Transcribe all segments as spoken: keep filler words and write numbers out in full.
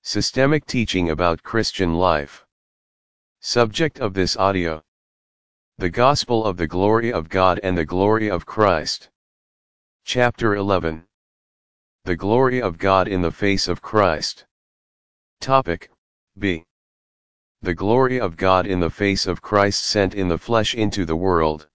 Systemic teaching about Christian life. Subject of this audio: the Gospel of the Glory of God and the Glory of Christ. Chapter eleven. The Glory of God in the Face of Christ. Topic: B. The glory of God in the face of Christ sent in the flesh into the world.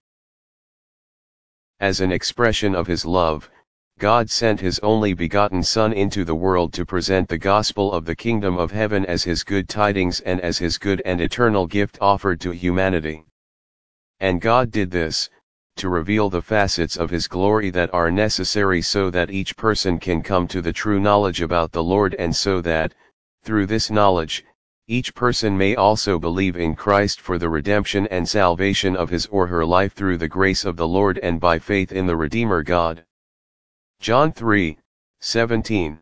As an expression of His love, God sent His only begotten Son into the world to present the gospel of the kingdom of heaven as His good tidings and as His good and eternal gift offered to humanity. And God did this, to reveal the facets of His glory that are necessary so that each person can come to the true knowledge about the Lord, and so that, through this knowledge, each person may also believe in Christ for the redemption and salvation of his or her life through the grace of the Lord and by faith in the Redeemer God. John three seventeen.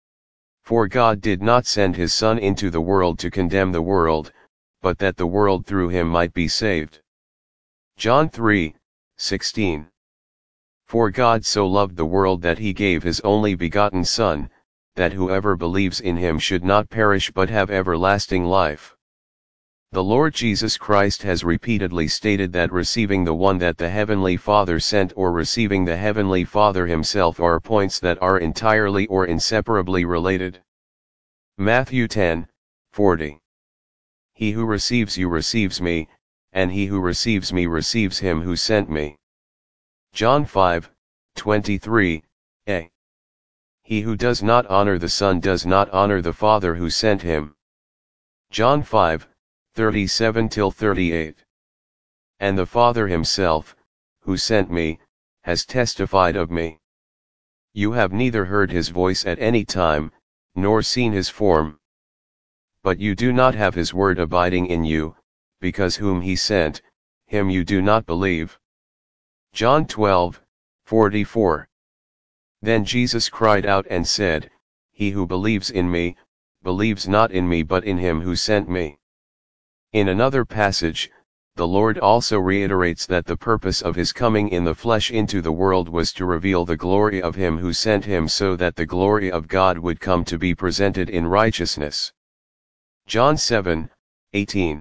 For God did not send His Son into the world to condemn the world, but that the world through Him might be saved. John three sixteen. For God so loved the world that He gave His only begotten Son, that whoever believes in Him should not perish but have everlasting life. The Lord Jesus Christ has repeatedly stated that receiving the one that the Heavenly Father sent or receiving the Heavenly Father Himself are points that are entirely or inseparably related. Matthew ten forty. He who receives you receives me, and he who receives me receives Him who sent me. John five twenty-three a. He who does not honor the Son does not honor the Father who sent Him. John five thirty-seven to thirty-eight. And the Father Himself, who sent me, has testified of me. You have neither heard His voice at any time, nor seen His form. But you do not have His word abiding in you, because whom He sent, Him you do not believe. John twelve forty-four. Then Jesus cried out and said, He who believes in me, believes not in me but in Him who sent me. In another passage, the Lord also reiterates that the purpose of His coming in the flesh into the world was to reveal the glory of Him who sent Him so that the glory of God would come to be presented in righteousness. John seven eighteen.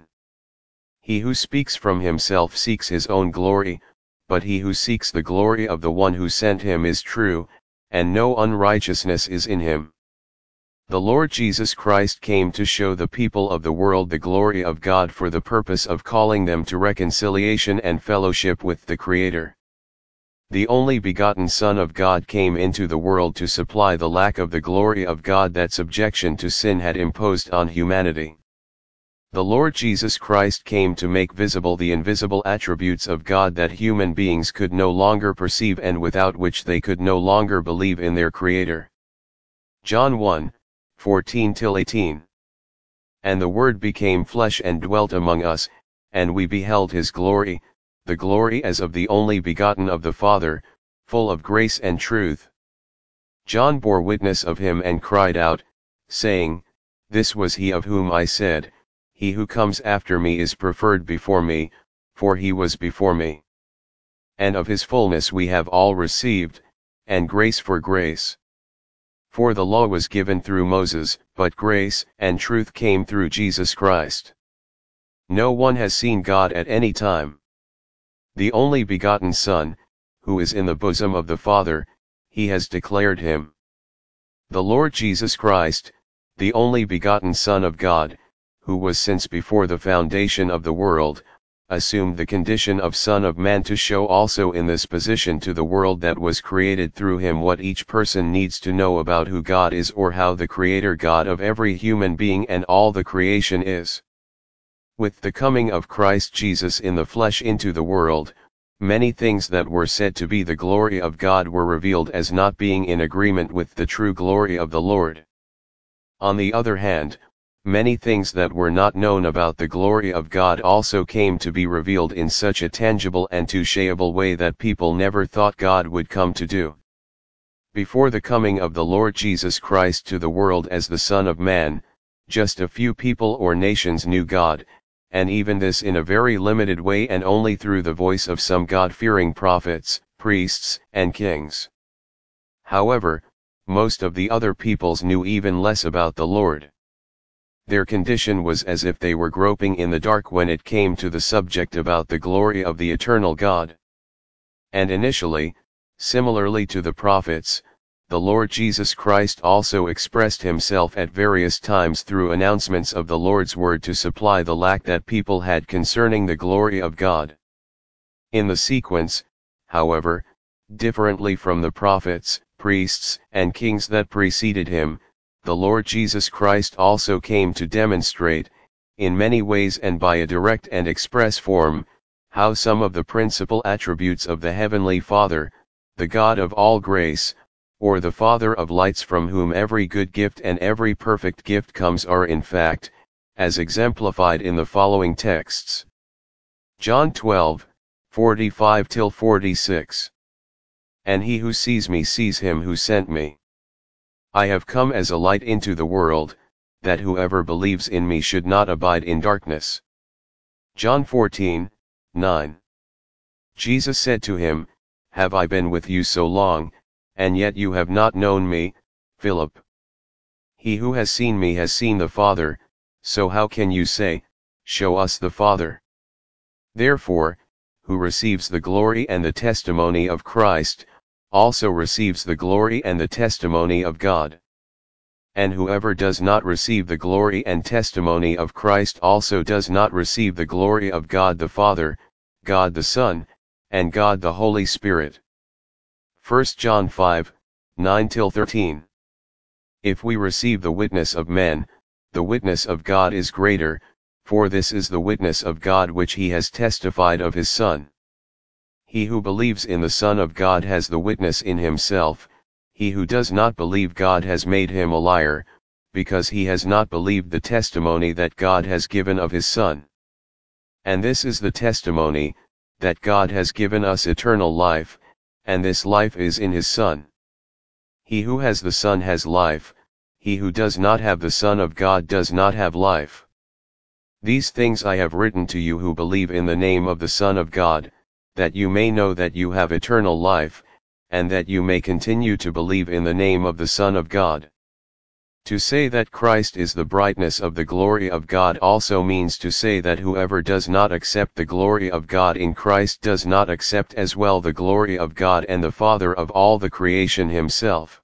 He who speaks from himself seeks his own glory, but he who seeks the glory of the one who sent him is true, and no unrighteousness is in him. The Lord Jesus Christ came to show the people of the world the glory of God for the purpose of calling them to reconciliation and fellowship with the Creator. The only begotten Son of God came into the world to supply the lack of the glory of God that subjection to sin had imposed on humanity. The Lord Jesus Christ came to make visible the invisible attributes of God that human beings could no longer perceive and without which they could no longer believe in their Creator. John one fourteen to eighteen. And the Word became flesh and dwelt among us, and we beheld His glory, the glory as of the only begotten of the Father, full of grace and truth. John bore witness of Him and cried out, saying, This was He of whom I said, He who comes after me is preferred before me, for He was before me. And of His fullness we have all received, and grace for grace. For the law was given through Moses, but grace and truth came through Jesus Christ. No one has seen God at any time. The only begotten Son, who is in the bosom of the Father, He has declared Him. The Lord Jesus Christ, the only begotten Son of God, who was since before the foundation of the world, assumed the condition of Son of Man to show also in this position to the world that was created through Him what each person needs to know about who God is or how the Creator God of every human being and all the creation is. With the coming of Christ Jesus in the flesh into the world, many things that were said to be the glory of God were revealed as not being in agreement with the true glory of the Lord. On the other hand, many things that were not known about the glory of God also came to be revealed in such a tangible and touchable way that people never thought God would come to do. Before the coming of the Lord Jesus Christ to the world as the Son of Man, just a few people or nations knew God, and even this in a very limited way and only through the voice of some God-fearing prophets, priests, and kings. However, most of the other peoples knew even less about the Lord. their condition was as if they were groping in the dark when it came to the subject about the glory of the eternal God. And initially, similarly to the prophets, the Lord Jesus Christ also expressed himself at various times through announcements of the Lord's word to supply the lack that people had concerning the glory of God. In the sequence, however, differently from the prophets, priests, and kings that preceded him, the Lord Jesus Christ also came to demonstrate, in many ways and by a direct and express form, how some of the principal attributes of the Heavenly Father, the God of all grace, or the Father of lights from whom every good gift and every perfect gift comes are in fact, as exemplified in the following texts. John twelve, forty-five till forty-six. And he who sees me sees him who sent me. I have come as a light into the world, that whoever believes in me should not abide in darkness. John fourteen, nine. Jesus said to him, Have I been with you so long, and yet you have not known me, Philip? He who has seen me has seen the Father, so how can you say, Show us the Father? Therefore, who receives the glory and the testimony of Christ, also receives the glory and the testimony of God. And whoever does not receive the glory and testimony of Christ also does not receive the glory of God the Father, God the Son, and God the Holy Spirit. First John five, nine till thirteen. If we receive the witness of men, the witness of God is greater, for this is the witness of God which he has testified of his Son. He who believes in the Son of God has the witness in himself. He who does not believe God has made him a liar, because he has not believed the testimony that God has given of his Son. And this is the testimony, that God has given us eternal life, and this life is in his Son. He who has the Son has life, he who does not have the Son of God does not have life. These things I have written to you who believe in the name of the Son of God, that you may know that you have eternal life, and that you may continue to believe in the name of the Son of God. To say that Christ is the brightness of the glory of God also means to say that whoever does not accept the glory of God in Christ does not accept as well the glory of God and the Father of all the creation himself.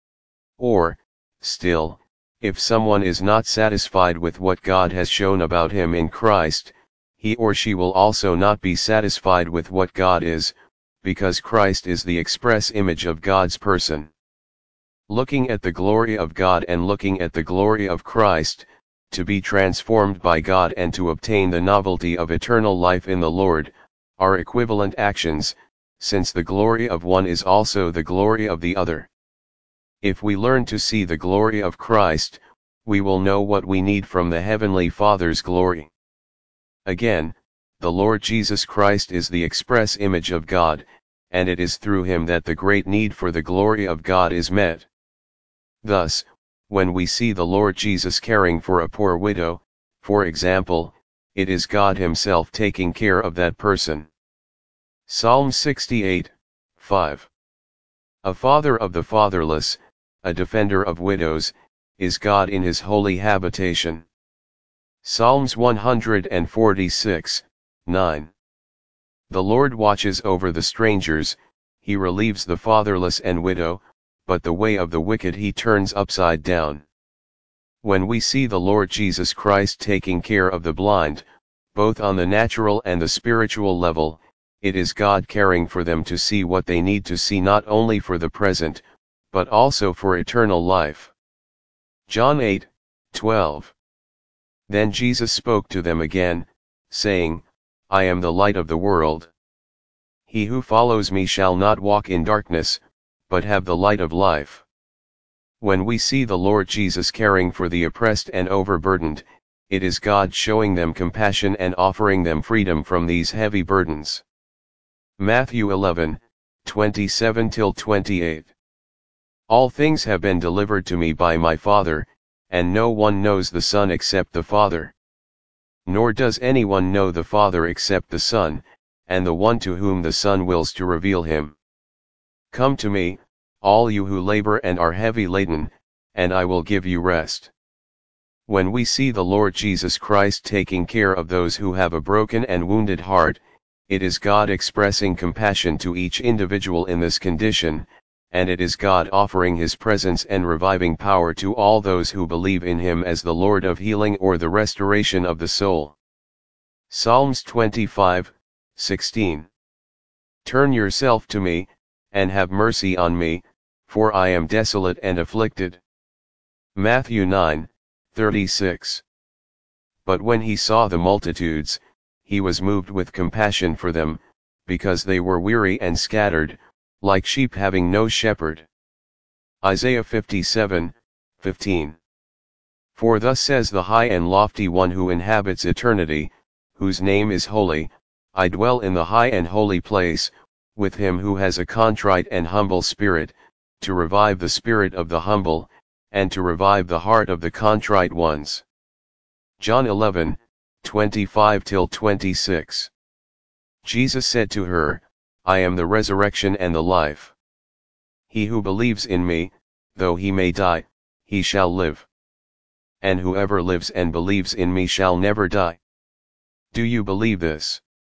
Or, still, if someone is not satisfied with what God has shown about him in Christ, he or she will also not be satisfied with what God is, because Christ is the express image of God's person. Looking at the glory of God and looking at the glory of Christ, to be transformed by God and to obtain the novelty of eternal life in the Lord, are equivalent actions, since the glory of one is also the glory of the other. If we learn to see the glory of Christ, we will know what we need from the Heavenly Father's glory. Again, the Lord Jesus Christ is the express image of God, and it is through him that the great need for the glory of God is met. Thus, when we see the Lord Jesus caring for a poor widow, for example, it is God himself taking care of that person. Psalm sixty-eight, five. A father of the fatherless, a defender of widows, is God in his holy habitation. Psalms one hundred forty-six, nine. The Lord watches over the strangers, he relieves the fatherless and widow, but the way of the wicked he turns upside down. When we see the Lord Jesus Christ taking care of the blind, both on the natural and the spiritual level, it is God caring for them to see what they need to see not only for the present, but also for eternal life. John eight, twelve. Then Jesus spoke to them again, saying, I am the light of the world. He who follows me shall not walk in darkness, but have the light of life. When we see the Lord Jesus caring for the oppressed and overburdened, it is God showing them compassion and offering them freedom from these heavy burdens. Matthew eleven, twenty-seven till twenty-eight. All things have been delivered to me by my Father, and no one knows the Son except the Father. Nor does anyone know the Father except the Son, and the one to whom the Son wills to reveal him. Come to me, all you who labor and are heavy laden, and I will give you rest. When we see the Lord Jesus Christ taking care of those who have a broken and wounded heart, it is God expressing compassion to each individual in this condition, and it is God offering His presence and reviving power to all those who believe in Him as the Lord of healing or the restoration of the soul. Psalms twenty-five, sixteen. Turn yourself to me, and have mercy on me, for I am desolate and afflicted. Matthew nine, thirty-six. But when he saw the multitudes, he was moved with compassion for them, because they were weary and scattered, like sheep having no shepherd. Isaiah fifty-seven, fifteen. For thus says the high and lofty one who inhabits eternity, whose name is holy, I dwell in the high and holy place, with him who has a contrite and humble spirit, to revive the spirit of the humble, and to revive the heart of the contrite ones. John eleven, twenty-five till twenty-six. Jesus said to her, I am the resurrection and the life. He who believes in me, though he may die, he shall live. And whoever lives and believes in me shall never die. Do you believe this?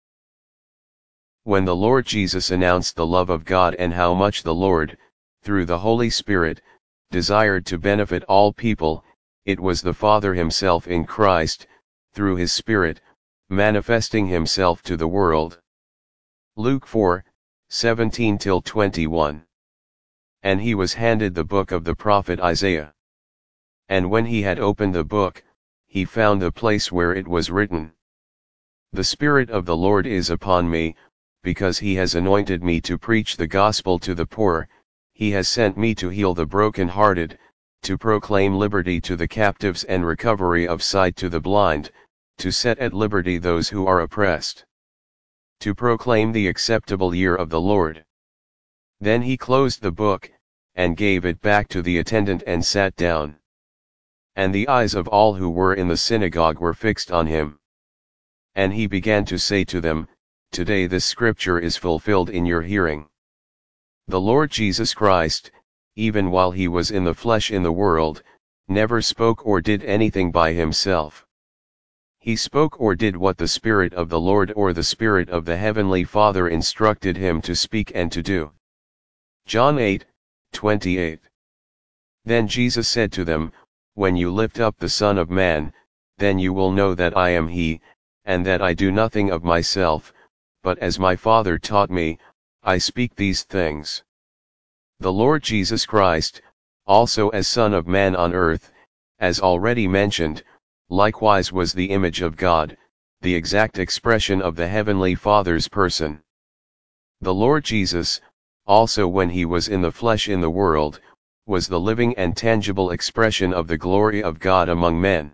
When the Lord Jesus announced the love of God and how much the Lord, through the Holy Spirit, desired to benefit all people, it was the Father Himself in Christ, through His Spirit, manifesting Himself to the world. Luke four, seventeen till twenty-one. And He was handed the book of the prophet Isaiah. And when He had opened the book, He found the place where it was written, The Spirit of the Lord is upon me, because He has anointed me to preach the gospel to the poor, He has sent me to heal the broken-hearted, to proclaim liberty to the captives and recovery of sight to the blind, to set at liberty those who are oppressed, to proclaim the acceptable year of the Lord. Then He closed the book, and gave it back to the attendant and sat down. And the eyes of all who were in the synagogue were fixed on Him. And He began to say to them, Today this scripture is fulfilled in your hearing. The Lord Jesus Christ, even while He was in the flesh in the world, never spoke or did anything by Himself. He spoke or did what the Spirit of the Lord or the Spirit of the Heavenly Father instructed Him to speak and to do. John eight, twenty-eight. Then Jesus said to them, When you lift up the Son of Man, then you will know that I am He, and that I do nothing of myself, but as my Father taught me, I speak these things. The Lord Jesus Christ, also as Son of Man on earth, as already mentioned, likewise was the image of God, the exact expression of the Heavenly Father's person. The Lord Jesus, also when He was in the flesh in the world, was the living and tangible expression of the glory of God among men.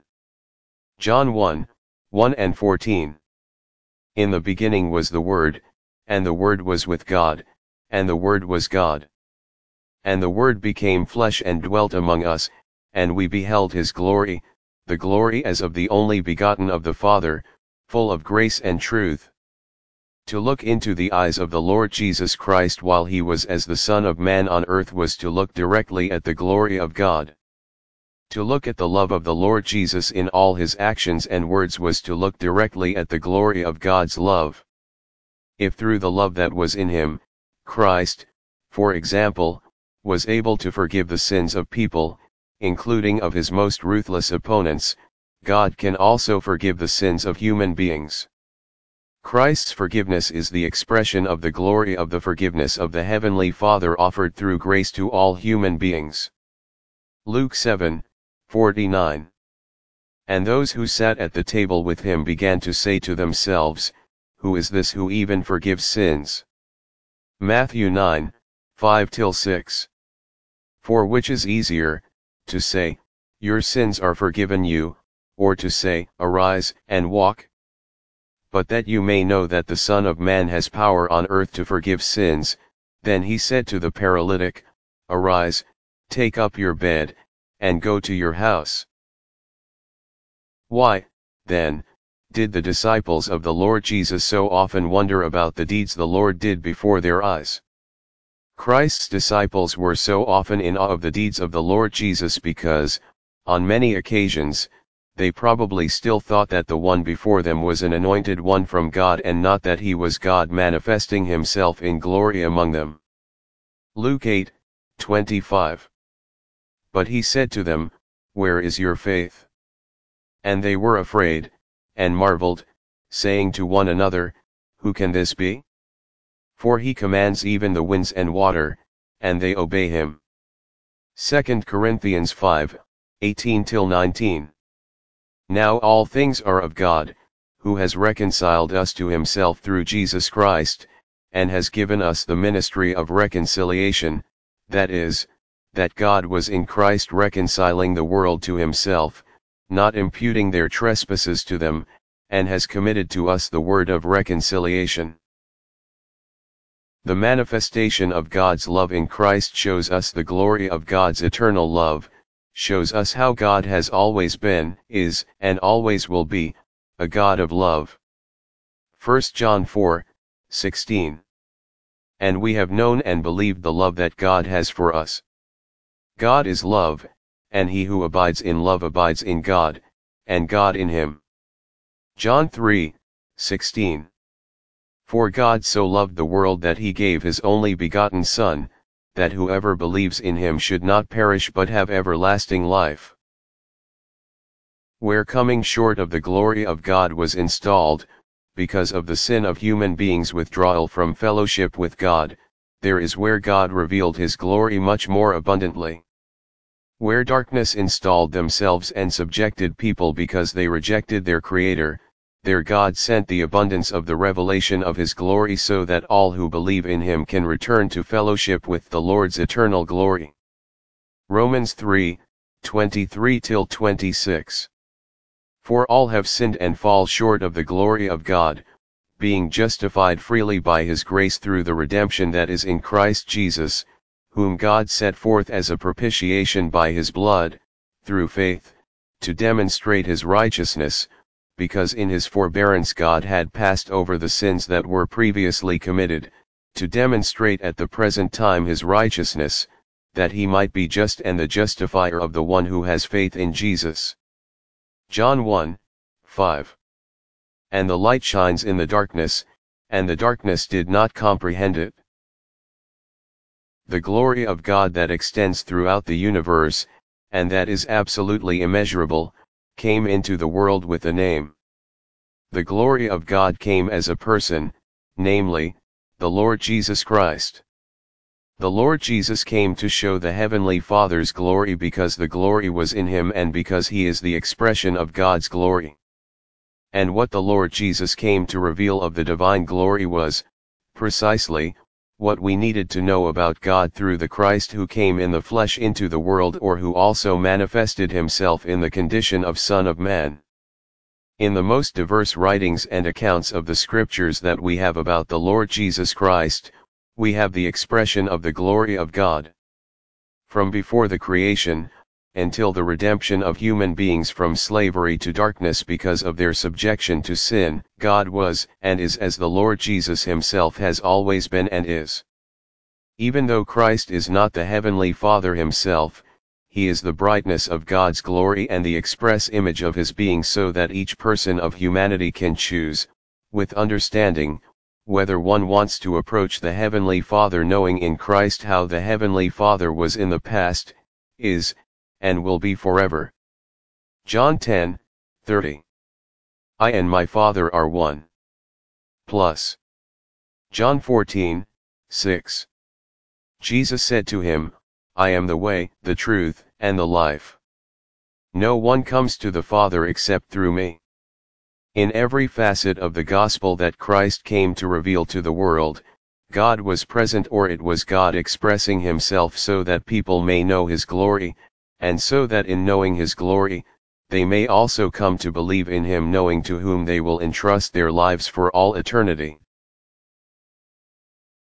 John one, one and fourteen. In the beginning was the Word, and the Word was with God, and the Word was God. And the Word became flesh and dwelt among us, and we beheld His glory, the glory as of the only begotten of the Father, full of grace and truth. To look into the eyes of the Lord Jesus Christ while He was as the Son of Man on earth was to look directly at the glory of God. To look at the love of the Lord Jesus in all His actions and words was to look directly at the glory of God's love. If through the love that was in Him, Christ, for example, was able to forgive the sins of people, including of His most ruthless opponents, God can also forgive the sins of human beings. Christ's forgiveness is the expression of the glory of the forgiveness of the Heavenly Father offered through grace to all human beings. Luke seven, forty-nine. And those who sat at the table with Him began to say to themselves, Who is this who even forgives sins? Matthew nine, five till six. For which is easier, to say, Your sins are forgiven you, or to say, Arise and walk? But that you may know that the Son of Man has power on earth to forgive sins, then He said to the paralytic, Arise, take up your bed, and go to your house. Why, then, did the disciples of the Lord Jesus so often wonder about the deeds the Lord did before their eyes? Christ's disciples were so often in awe of the deeds of the Lord Jesus because, on many occasions, they probably still thought that the one before them was an anointed one from God and not that he was God manifesting himself in glory among them. Luke eight, twenty-five. But he said to them, "Where is your faith?" And they were afraid, and marveled, saying to one another, "Who can this be? For he commands even the winds and water, and they obey him." Second Corinthians five, eighteen till nineteen. Now all things are of God, who has reconciled us to himself through Jesus Christ, and has given us the ministry of reconciliation, that is, that God was in Christ reconciling the world to himself, not imputing their trespasses to them, and has committed to us the word of reconciliation. The manifestation of God's love in Christ shows us the glory of God's eternal love, shows us how God has always been, is, and always will be, a God of love. First John four, sixteen. And we have known and believed the love that God has for us. God is love, and he who abides in love abides in God, and God in him. John three, sixteen. For God so loved the world that he gave his only begotten Son, that whoever believes in him should not perish but have everlasting life. Where coming short of the glory of God was installed, because of the sin of human beings' withdrawal from fellowship with God, there is where God revealed his glory much more abundantly. Where darkness installed themselves and subjected people because they rejected their Creator, there God sent the abundance of the revelation of his glory so that all who believe in him can return to fellowship with the Lord's eternal glory. Romans three, twenty-three till twenty-six. For all have sinned and fall short of the glory of God, being justified freely by his grace through the redemption that is in Christ Jesus, whom God set forth as a propitiation by his blood, through faith, to demonstrate his righteousness, because in his forbearance God had passed over the sins that were previously committed, to demonstrate at the present time his righteousness, that he might be just and the justifier of the one who has faith in Jesus. John one, five. And the light shines in the darkness, and the darkness did not comprehend it. The glory of God that extends throughout the universe, and that is absolutely immeasurable, came into the world with a name. The glory of God came as a person, namely, the Lord Jesus Christ. The Lord Jesus came to show the Heavenly Father's glory because the glory was in him and because he is the expression of God's glory. And what the Lord Jesus came to reveal of the divine glory was, precisely, what we needed to know about God through the Christ who came in the flesh into the world or who also manifested himself in the condition of Son of Man. In the most diverse writings and accounts of the Scriptures that we have about the Lord Jesus Christ, we have the expression of the glory of God. From before the creation, until the redemption of human beings from slavery to darkness because of their subjection to sin, God was and is as the Lord Jesus himself has always been and is. Even though Christ is not the Heavenly Father himself, he is the brightness of God's glory and the express image of his being so that each person of humanity can choose, with understanding, whether one wants to approach the Heavenly Father knowing in Christ how the Heavenly Father was in the past, is, and will be forever. John ten, thirty. I and my Father are one. Plus. John fourteen, six. Jesus said to him, I am the way, the truth, and the life. No one comes to the Father except through me. In every facet of the gospel that Christ came to reveal to the world, God was present or it was God expressing himself so that people may know his glory, and so that in knowing his glory, they may also come to believe in him knowing to whom they will entrust their lives for all eternity.